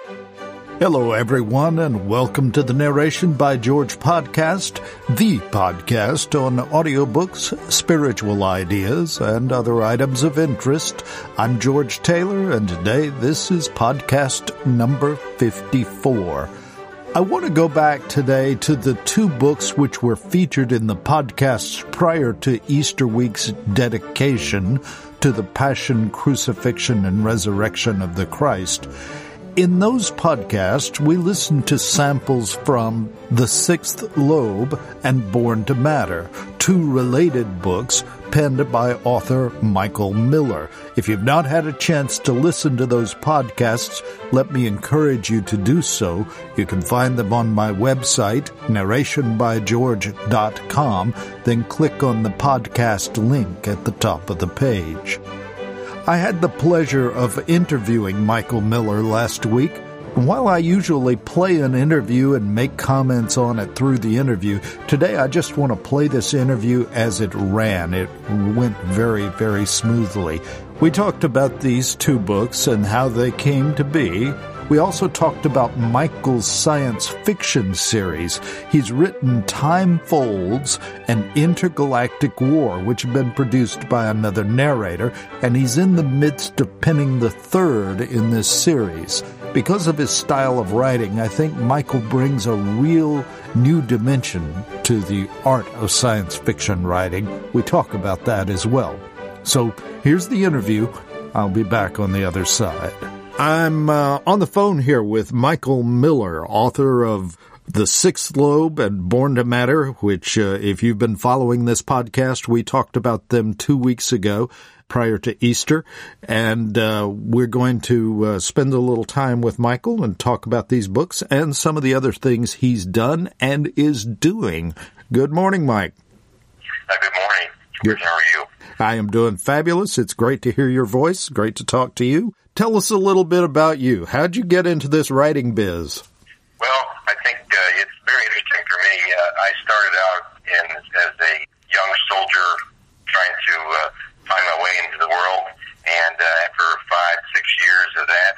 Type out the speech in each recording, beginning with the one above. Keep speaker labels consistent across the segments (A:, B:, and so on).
A: Hello, everyone, and welcome to the Narration by George podcast, the podcast on audiobooks, spiritual ideas, and other items of interest. I'm George Taylor, and today this is podcast number 54. I want to go back today to the two books which were featured in the podcasts prior to Easter week's dedication to the Passion, Crucifixion, and Resurrection of the Christ. In those podcasts, we listened to samples from The Sixth Lobe and Born to Matter, two related books penned by author Michael Miller. If you've not had a chance to listen to those podcasts, let me encourage you to do so. You can find them on my website, narrationbygeorge.com, then click on the podcast link at the top of the page. I had the pleasure of interviewing Michael Miller last week. And while I usually play an interview and make comments on it through the interview, today I just want to play this interview as it ran. It went very, very smoothly. We talked about these two books and how they came to be. We also talked about Michael's science fiction series. He's written Time Folds and Intergalactic War, which have been produced by another narrator, and he's in the midst of penning the third in this series. Because of his style of writing, I think Michael brings a real new dimension to the art of science fiction writing. We talk about that as well. So here's the interview. I'll be back on the other side. I'm on the phone here with Michael Miller, author of The Sixth Lobe and Born to Matter, which, if you've been following this podcast, we talked about them 2 weeks ago prior to Easter. And we're going to spend a little time with Michael and talk about these books and some of the other things he's done and is doing. Good morning, Mike.
B: Good morning. Good. How are you?
A: I am doing fabulous. It's great to hear your voice. Great to talk to you. Tell us a little bit about you. How'd you get into this writing biz?
B: Well, I think it's very interesting for me. I started out as a young soldier trying to find my way into the world, and after 5-6 years of that,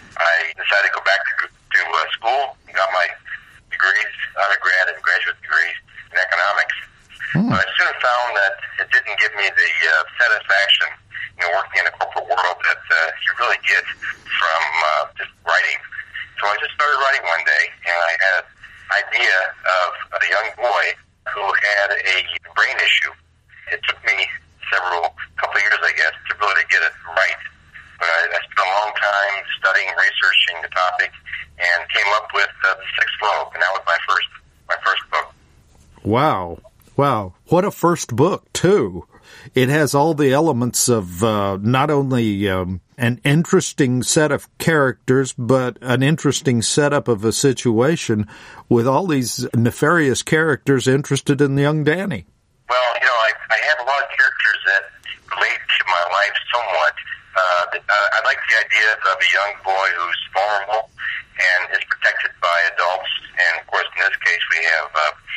B: I decided to go back to school, got my degrees, undergrad and graduate degrees in economics. But I soon found that it didn't give me the satisfaction, working in the corporate world that you really get from just writing. So I just started writing one day, and I had an idea of a young boy who had a brain issue. It took me couple years, I guess, to really get it right. But I spent a long time studying, researching the topic, and came up with The Sixth Lobe, and that was my first book.
A: Wow. What a first book, too. It has all the elements of not only an interesting set of characters, but an interesting setup of a situation with all these nefarious characters interested in young Danny.
B: Well, I have a lot of characters that relate to my life somewhat. I like the idea of a young boy who's vulnerable and is protected by adults. And, of course, in this case, we have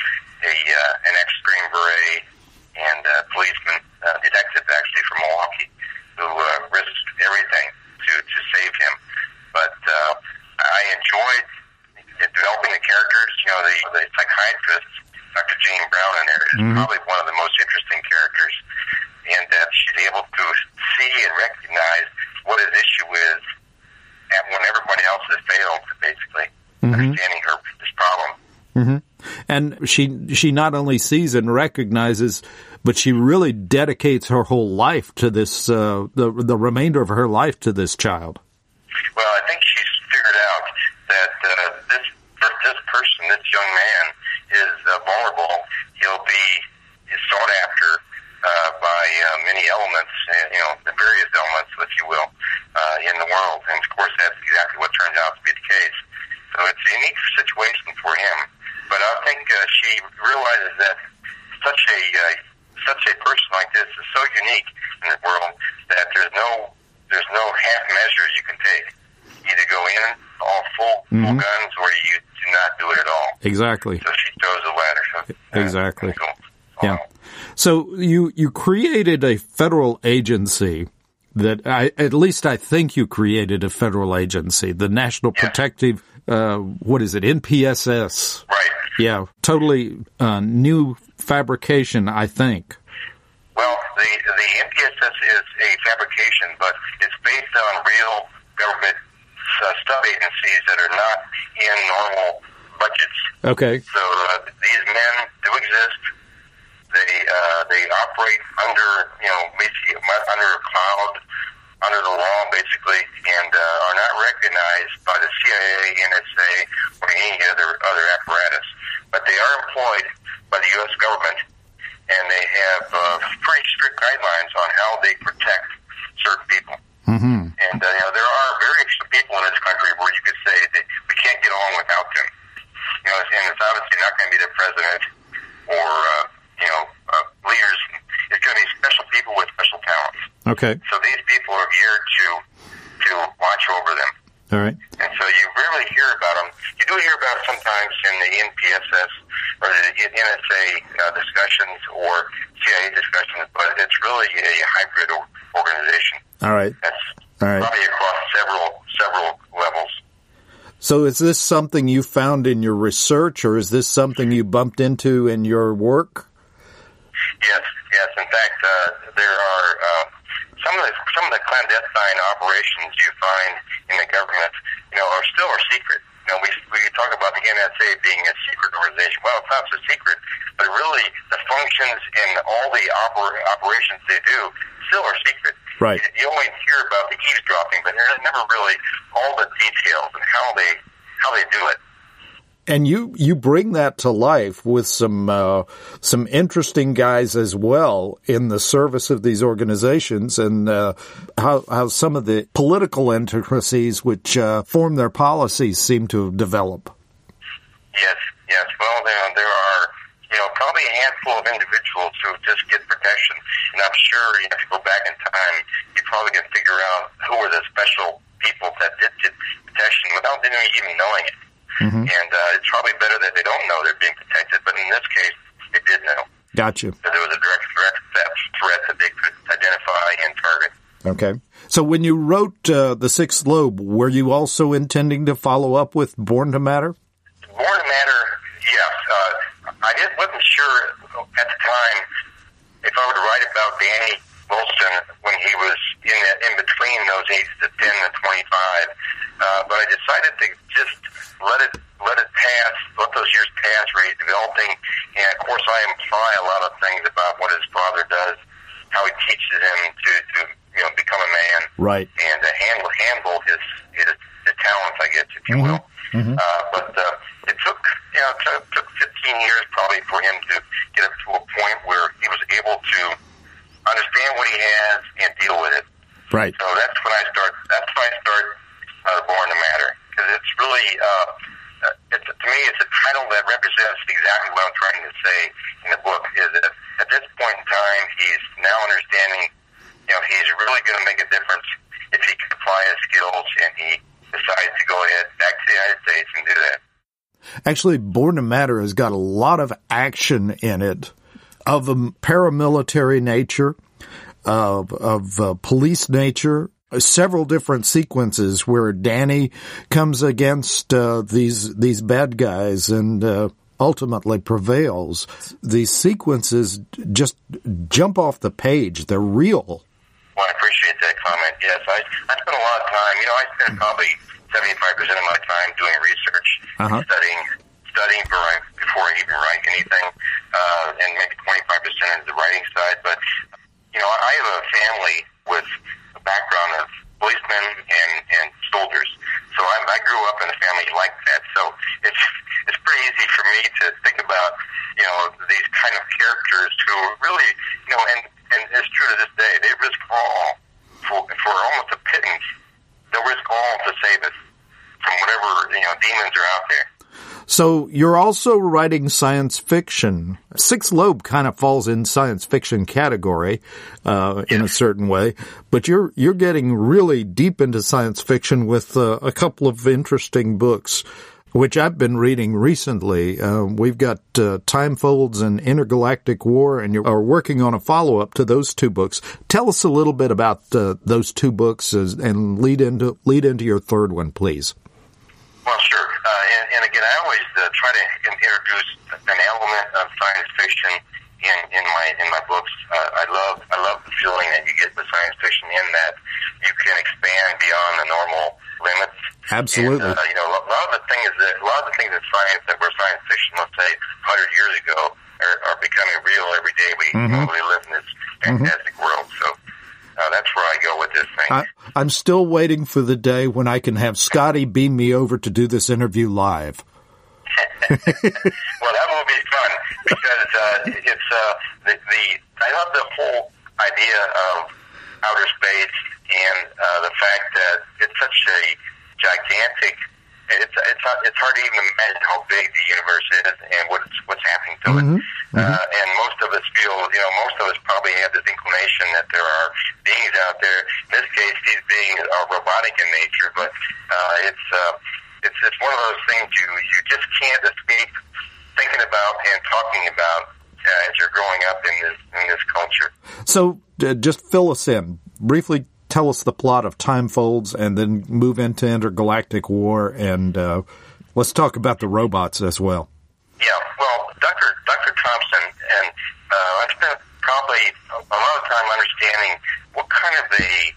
B: an ex-Green Beret and a policeman, detective actually from Milwaukee, who risked everything to save him. But I enjoyed developing the characters. The psychiatrist, Dr. Jane Brown in there, is probably one of the most interesting characters, and that she's able to see and recognize what his issue is when everybody else has failed, basically, understanding this problem.
A: And she not only sees and recognizes, but she really dedicates her whole life to this, the remainder of her life to this child.
B: Well, I think she's figured out that this person, this young man, is vulnerable. He'll be sought after by many elements, the various elements, if you will, in the world. And, of course, that's exactly what turned out to be the case. So it's a unique situation for him. But I think she realizes that such a person like this is so unique in the world that there's no half measures you can take. Either go in all full guns, or you do not do it at all.
A: Exactly.
B: So she chose the latter. So,
A: exactly. Yeah. So you created a federal agency at least I think you created a federal agency, the National Protective, NPSS.
B: Right.
A: Yeah, totally new fabrication, I think.
B: Well, the NPSS is a fabrication, but it's based on real government sub-agencies that are not in normal budgets.
A: Okay.
B: So these men do exist. They operate under, basically under a cloud, under the law, basically, and are not recognized by the CIA, NSA, or any other apparatus. But they are employed by the U.S. government, and they have pretty strict guidelines on how they protect certain people.
A: Mm-hmm.
B: And there are very few people in this country where you could say that we can't get along without them. And it's obviously not going to be the president or leaders. It's going to be special people with special talents.
A: Okay.
B: So these people are geared to watch over them.
A: All right.
B: And so you rarely hear about them. You do hear about it sometimes in the NPSS or the NSA discussions or CIA discussions, but it's really a hybrid organization.
A: All right.
B: That's
A: All right.
B: probably across several levels.
A: So is this something you found in your research, or is this something you bumped into in your work?
B: Yes. In fact, there are some of the clandestine operations you find in the government, are still secret. We talk about the NSA being a secret organization. Well, it's not so secret, but really the functions and all the operations they do still are secret.
A: Right.
B: You only hear about the eavesdropping, but there's never really all the details and how they do it.
A: And you bring that to life with some interesting guys as well in the service of these organizations, and how some of the political intricacies which form their policies seem to develop.
B: Yes. Well, there are probably a handful of individuals who just get protection, and I'm sure if you go back in time, you probably can figure out who were the special people that did get protection without them even knowing it. Mm-hmm. And it's probably better that they don't know they're being protected, but in this case, they did know.
A: Gotcha.
B: So there was a direct threat that they could identify and target.
A: Okay. So when you wrote The Sixth Lobe, were you also intending to follow up with Born to Matter?
B: Born to Matter, yes. I wasn't sure at the time if I would write about Danny Wilson when he was in between those ages of 10 and 25, but I decided to just let it pass, let those years pass where he's developing, and of course I imply a lot of things about what his father does, how he teaches him to become a man,
A: right,
B: and handle his talents, I guess, if you will. Mm-hmm. But it took 15 years probably for him to get up to a point where he was able to understand what he has and deal with it.
A: Right.
B: So that's when I start Born to Matter, because it's really, to me, it's a title that represents exactly what I'm trying to say in the book. Is that at this point in time, he's now understanding, he's really going to make a difference if he can apply his skills and he decides to go ahead back to the United States and do that.
A: Actually, Born to Matter has got a lot of action in it, of a paramilitary nature, of police nature, several different sequences where Danny comes against these bad guys and ultimately prevails. These sequences just jump off the page. They're real.
B: Well, I appreciate that comment. Yes, I spent a lot of time. I spent probably 75% of my time doing research, studying before I even write anything, and maybe 25% is the writing side. But I have a family with a background of policemen and soldiers, so I grew up in a family like that. So it's pretty easy for me to think about these kind of characters who really and it's true to this day. They risk all for almost a pittance. They'll risk all to save us from whatever demons are out there.
A: So you're also writing science fiction. Sixth Lobe kind of falls in science fiction category in a certain way, but you're getting really deep into science fiction with a couple of interesting books. which I've been reading recently. We've got Time Folds and Intergalactic War, and you are working on a follow-up to those two books. Tell us a little bit about those two books and lead into your third one, please.
B: Well, sure. And again, I always try to introduce an element of science fiction in my books. I love the feeling that you get with science fiction in that you can expand beyond the normal limits.
A: Absolutely.
B: And, a lot of the things in science that were science fiction, let's say 100 years ago, are becoming real every day. We live in this fantastic world. So that's where I go with this thing.
A: I'm still waiting for the day when I can have Scotty beam me over to do this interview live.
B: Well, that will be fun because it's I love the whole idea of outer space and the fact that it's such a gigantic. It's hard to even imagine how big the universe is and what's happening to it. And most of us feel, most of us probably have this inclination that there are beings out there. In this case, these beings are robotic in nature, but it's one of those things you just can't escape thinking about and talking about as you're growing up in this culture.
A: So, just fill us in briefly. Tell us the plot of Time Folds, and then move into Intergalactic War, and let's talk about the robots as well.
B: Yeah, well, Dr. Thompson, and I spent probably a lot of time understanding what kind of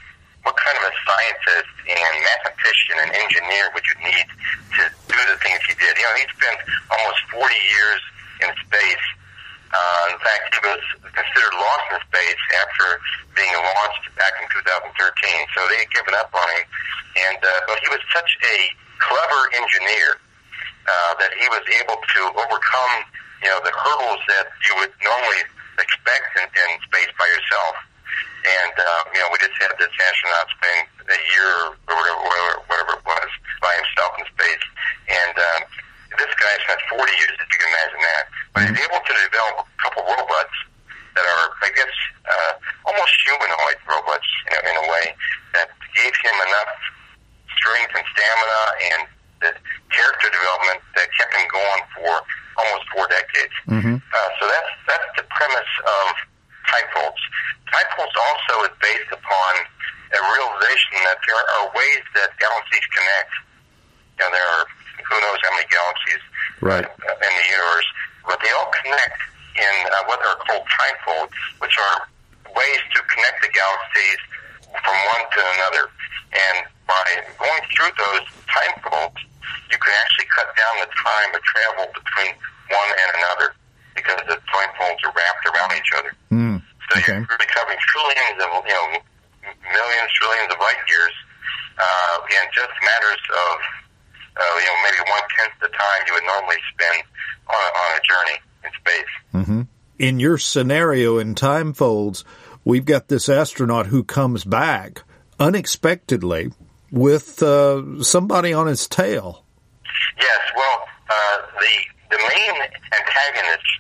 B: a scientist and mathematician and engineer would you need to do the things he did. He spent almost 40 years in space. In fact, he was considered lost in space after being launched back in 2013. So they had given up on him. But he was such a clever engineer that he was able to overcome, the hurdles that you would normally expect in space by yourself. And we just had this astronaut spend a year or whatever it was by himself in space. And this guy spent 40 years, if you can imagine that. But he's able to develop a couple robots that are, I guess, almost humanoid robots in a way that gave him enough strength and stamina and the character development that kept him going for almost 4 decades. So that's the premise of Time Folds. Time Folds also is based upon a realization that there are ways that galaxies connect. There are who knows how many galaxies in the universe, but they all connect in what are called time folds, which are ways to connect the galaxies from one to another. And by going through those time folds, you can actually cut down the time of travel between one and another because the time folds are wrapped around each other. So you're recovering trillions of, millions, trillions of light years in just matters of maybe 1/10 the time you would normally spend on a journey in space.
A: In your scenario in Time Folds, we've got this astronaut who comes back unexpectedly with somebody on his tail. Yes,
B: well, the main antagonists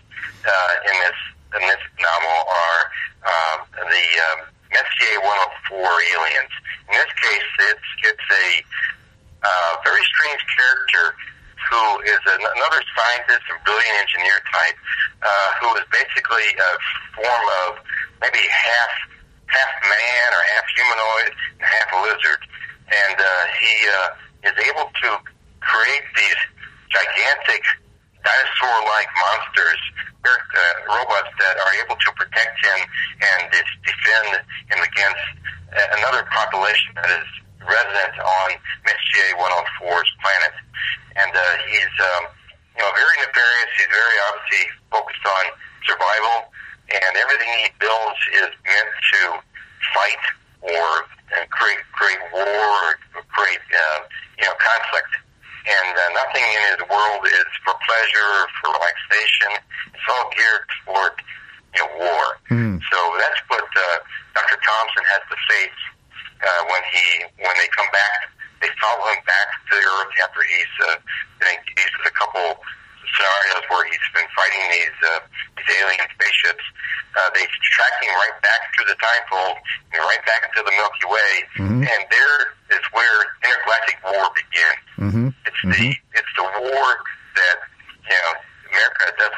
B: in this novel are the Messier 104 aliens. In this case, it's a very strange character who is another scientist and brilliant engineer type who is basically a form of maybe half man or half humanoid and half a lizard. And he is able to create these gigantic dinosaur-like monsters, robots that are able to protect him and defend him against another population that is resident on Messier 104's planet. And he's very nefarious. He's very obviously focused on survival, and everything he builds is meant to fight or create war or create conflict. And nothing in his world is for pleasure or for relaxation. It's all geared toward war. So that's what Dr. Thompson has to face when they come back. They follow him back to the Earth after he's been engaged with a couple scenarios where he's been fighting these alien spaceships. They track him right back through the time fold and right back into the Milky Way, and there is where intergalactic war begins. It's the war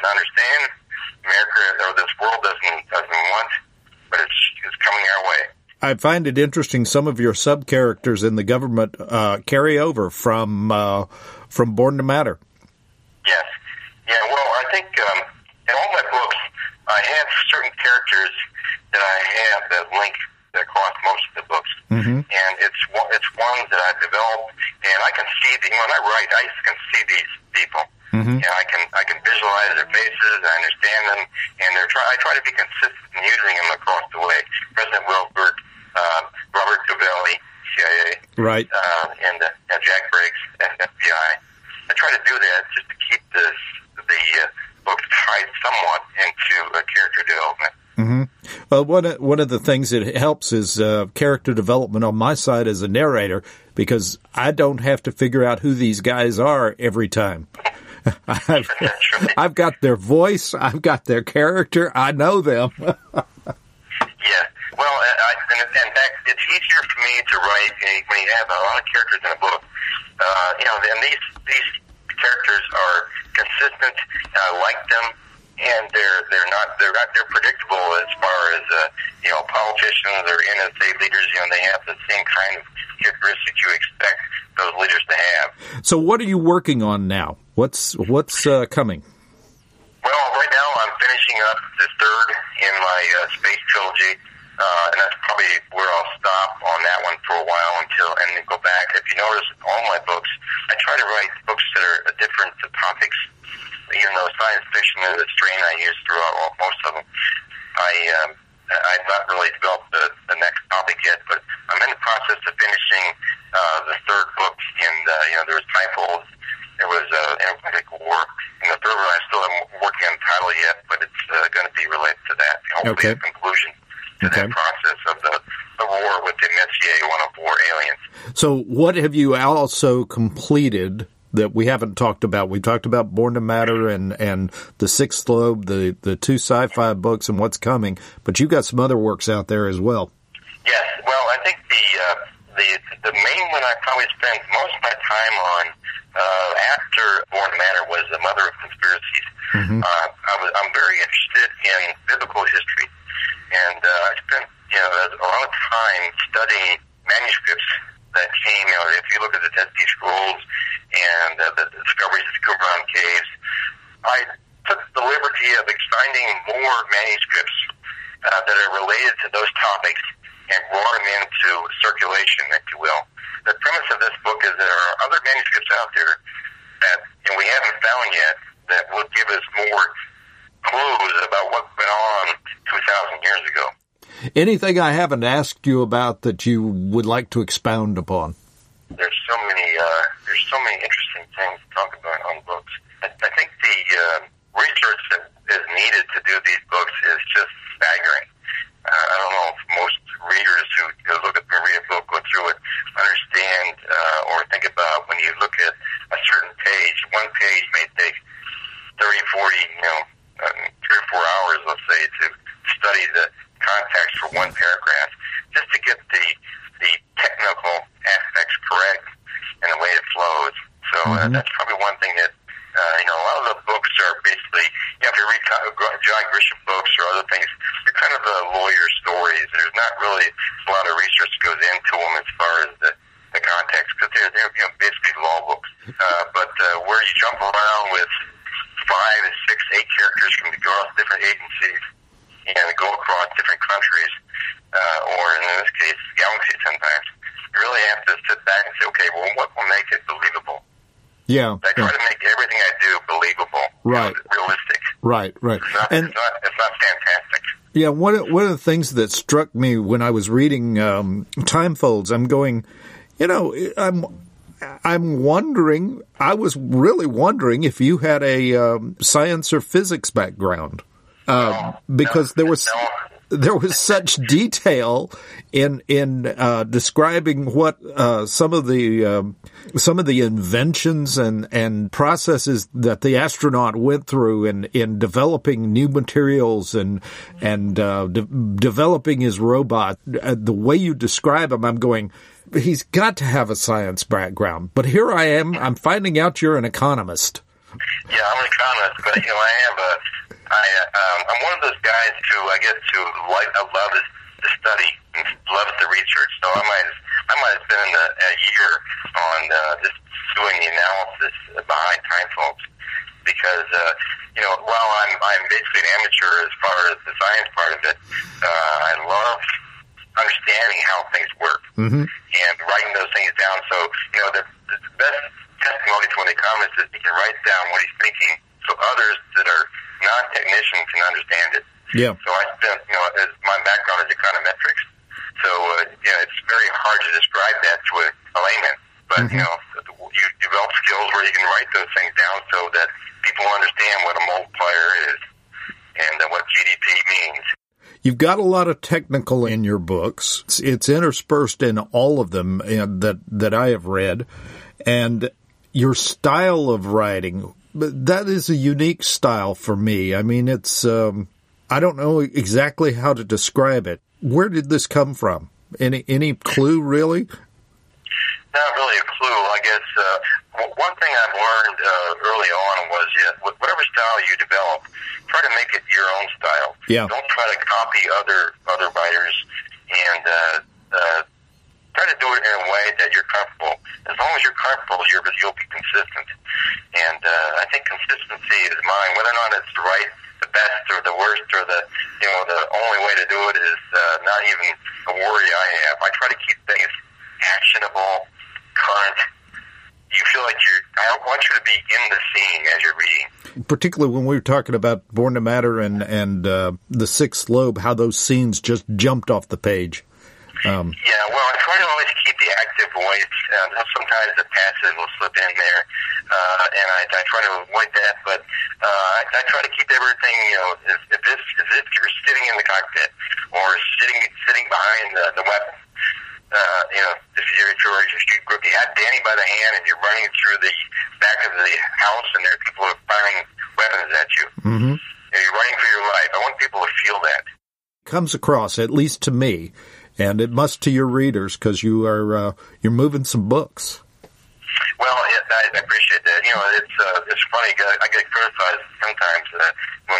B: to understand. America, or this world doesn't want, but it's coming our way.
A: I find it interesting. Some of your sub-characters in the government carry over from Born to Matter.
B: Yes. Yeah, well, I think in all my books, I have certain characters that I have that link across most of the books.
A: Mm-hmm.
B: And it's ones that I've developed, and I can see when I write, I can see these people.
A: Mm-hmm.
B: And I can visualize their faces, I understand them, and I try to be consistent in using them across the way. President Wilbert, Robert Cavalli, CIA,
A: right,
B: and Jack Briggs, FBI. I try to do that just to keep the books tied somewhat into character development.
A: Mm-hmm. Well, one of the things that helps is character development on my side as a narrator, because I don't have to figure out who these guys are every time. I've got their voice, I've got their character, I know them.
B: Yeah, well, and that it's easier for me to write when you have a lot of characters in a book. And these characters are consistent. I like them, and they're predictable as far as politicians or NSA leaders. They have the same kind of characteristics you expect those leaders to have.
A: So, what are you working on now? What's coming?
B: Well, right now I'm finishing up the third in my space trilogy, and that's probably where I'll stop on that one for a while and then go back. If you notice, all my books, I try to write books that are different topics. Even though science fiction is a strain I use throughout most of them, I've not really developed the next topic yet, but I'm in the process of finishing the third book, and there was Typhoid, there was Intergalactic War, and the third one I still am working on the title yet, but it's going to be related to that. Hopefully, a conclusion to that process of the war with the Messier 104 aliens.
A: So, what have you also completed that we haven't talked about? We talked about Born to Matter and the Sixth Globe, the two sci-fi books, and what's coming. But you've got some other works out there as well.
B: Yes. Well, I think the main one I probably spent most of my time on after Born to Matter was The Mother of Conspiracies.
A: Mm-hmm.
B: I'm very interested in biblical history, and I spent a lot of time studying manuscripts that came. If you look at the Dead Sea Scrolls and the discoveries of Qumran caves, I took the liberty of finding more manuscripts that are related to those topics and brought them into circulation, if you will. The premise of this book is there are other manuscripts out there that we haven't found yet that will give us more clues about what went on 2,000 years ago.
A: Anything I haven't asked you about that you would like to expound upon?
B: There's so many interesting things to talk about on books. I think the research that is needed to do these books is just staggering. I don't know if most readers who look at read a book, go through it, understand or think about when you look at a certain page. One page may take 30, 40, 3 or 4 hours, let's say, to study the context for one paragraph, just to get the technical aspects correct and the way it flows. So that's probably one thing that a lot of the books are basically, if you read John Grisham books or other things, they're kind of lawyer stories. There's not really a lot of research that goes into them as far as the context, because they're basically law books. But where you jump around with 5, 6, 8 characters from across different agencies and go across different countries, or in this case, galaxies sometimes, you really have to sit back and say, okay, well, what will make it believable?
A: Yeah.
B: I try to make everything I do believable.
A: Right.
B: Realistic.
A: Right.
B: It's not fantastic.
A: Yeah, one of the things that struck me when I was reading Time Folds, I'm going, I'm wondering, I was really wondering if you had a science or physics background. Because there was such detail in describing what some of the inventions and processes that the astronaut went through in developing new materials and developing his robot. The way you describe him, I'm going, he's got to have a science background. But here I am, I'm finding out you're an economist.
B: Yeah, I'm an economist, but I'm one of those guys who I love to study and loves to research. So I might have spent a year on just doing the analysis behind time folds, because while I'm basically an amateur as far as the science part of it, I love understanding how things work and writing those things down. So the best testimony to an economist is he can write down what he's thinking, so others that are non-technicians can understand it.
A: Yeah.
B: So I spent, my background is econometrics. So, it's very hard to describe that to a layman. But, you develop skills where you can write those things down so that people understand what a multiplier is and what GDP means.
A: You've got a lot of technical in your books. It's interspersed in all of them that I have read. And your style of writing, that is a unique style for me. I mean, it's, I don't know exactly how to describe it. Where did this come from? Any clue, really?
B: Not really a clue. I guess one thing I've learned early on was whatever style you develop, try to make it your own style.
A: Yeah.
B: Don't try to copy other writers, and try to do it in a way that you're comfortable. As long as you're comfortable, you'll be consistent. And I think consistency is mine. Whether or not it's the best or the worst or the only way to do it is not even a worry I have. I try to keep things actionable, current. You feel like I want you to be in the scene as you're reading.
A: Particularly when we were talking about Born to Matter and The Sixth Lobe, how those scenes just jumped off the page.
B: Yeah, well, I try to always keep the active voice. Sometimes the passive will slip in there, and I try to avoid that. But I try to keep everything, as if you're sitting in the cockpit or sitting behind the weapon. If you have Danny by the hand and you're running through the back of the house and there are people who are firing weapons at you, and you're running for your life. I want people to feel that.
A: Comes across, at least to me. And it must to your readers, because you're moving some books.
B: Well, I appreciate that. It's funny. I get criticized sometimes when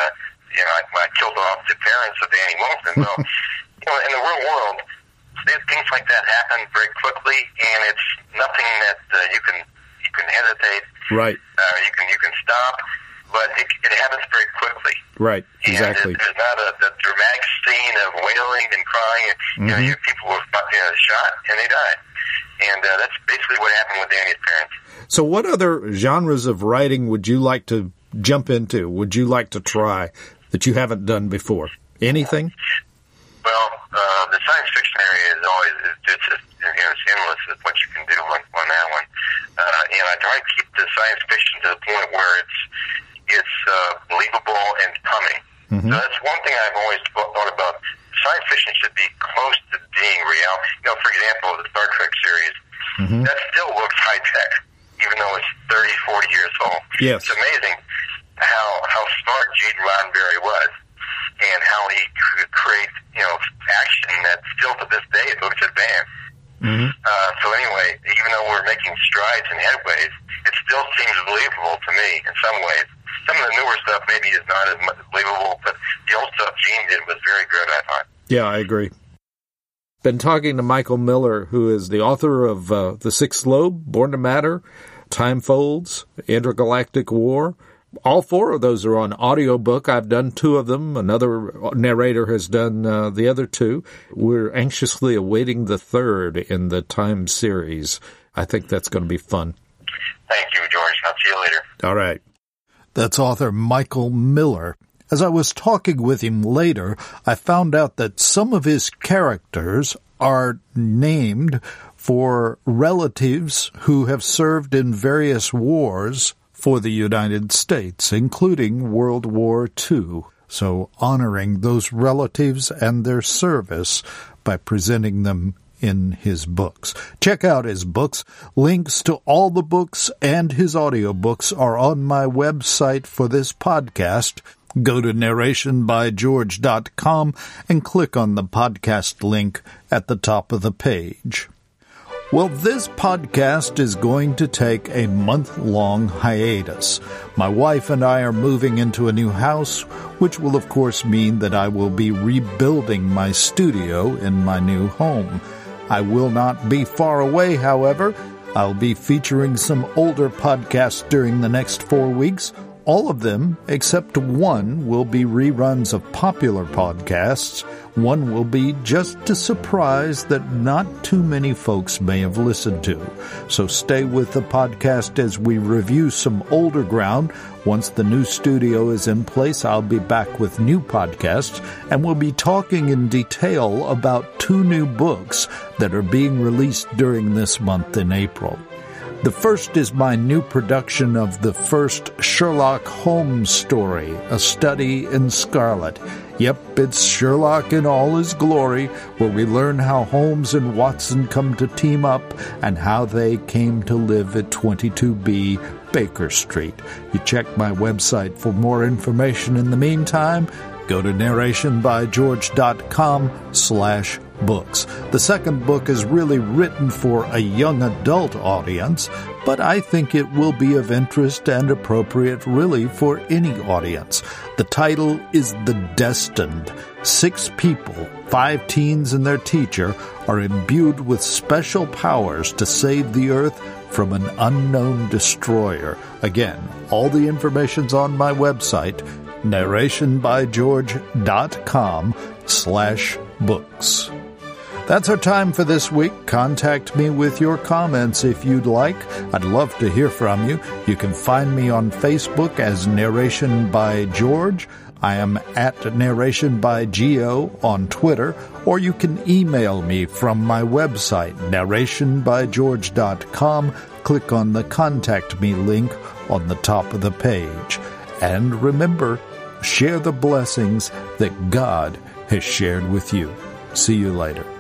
B: I killed off the parents of Danny Wilson. Well, in the real world, things like that happen very quickly, and it's nothing that you can hesitate.
A: Right.
B: You can stop. But it happens very quickly.
A: Right, exactly.
B: And there's not a dramatic scene of wailing and crying. People were shot and they died. And that's basically what happened with Danny's parents. So
A: what other genres of writing would you like to jump into? Would you like to try that you haven't done before? Anything?
B: Well, the science fiction area is always, it's endless with what you can do on that one. And I try to keep the science fiction to the point where it's believable and coming. So that's one thing I've always thought about. Science fiction should be close to being real. For example, the Star Trek series, that still looks high-tech, even though it's 30, 40 years old.
A: Yes.
B: It's amazing how smart Gene Roddenberry was and how he could create, action that still to this day looks advanced. So anyway, even though we're making strides and headways, it still seems believable to me in some ways. Some of the newer stuff maybe is not as much believable, but the old stuff Gene did was very good, I thought. Yeah, I agree.
A: Been talking to Michael Miller, who is the author of The Sixth Lobe, Born to Matter, Time Folds, Intergalactic War. All four of those are on audiobook. I've done two of them. Another narrator has done the other two. We're anxiously awaiting the third in the Time series. I think that's going to be fun.
B: Thank you, George. I'll see you later.
A: All right. That's author Michael Miller. As I was talking with him later, I found out that some of his characters are named for relatives who have served in various wars for the United States, including World War II. So honoring those relatives and their service by presenting them in his books. Check out his books. Links to all the books and his audiobooks are on my website for this podcast. Go to narrationbygeorge.com and click on the podcast link at the top of the page. Well, this podcast is going to take a month-long hiatus. My wife and I are moving into a new house, which will of course mean that I will be rebuilding my studio in my new home. I will not be far away, however. I'll be featuring some older podcasts during the next 4 weeks. All of them, except one, will be reruns of popular podcasts. One will be just a surprise that not too many folks may have listened to. So stay with the podcast as we review some older ground. Once the new studio is in place, I'll be back with new podcasts, and we'll be talking in detail about 2 new books that are being released during this month in April. The first is my new production of the first Sherlock Holmes story, A Study in Scarlet. Yep, it's Sherlock in all his glory, where we learn how Holmes and Watson come to team up and how they came to live at 22B Baker Street. You check my website for more information. In the meantime, go to narrationbygeorge.com/books. The second book is really written for a young adult audience, but I think it will be of interest and appropriate really for any audience. The title is The Destined. 6 people, 5 teens and their teacher, are imbued with special powers to save the earth from an unknown destroyer. Again, all the information's on my website, narrationbygeorge.com/books. That's our time for this week. Contact me with your comments if you'd like. I'd love to hear from you. You can find me on Facebook as Narration by George. I am at Narration by Geo on Twitter, or you can email me from my website, narrationbygeorge.com. Click on the Contact Me link on the top of the page. And remember, share the blessings that God has shared with you. See you later.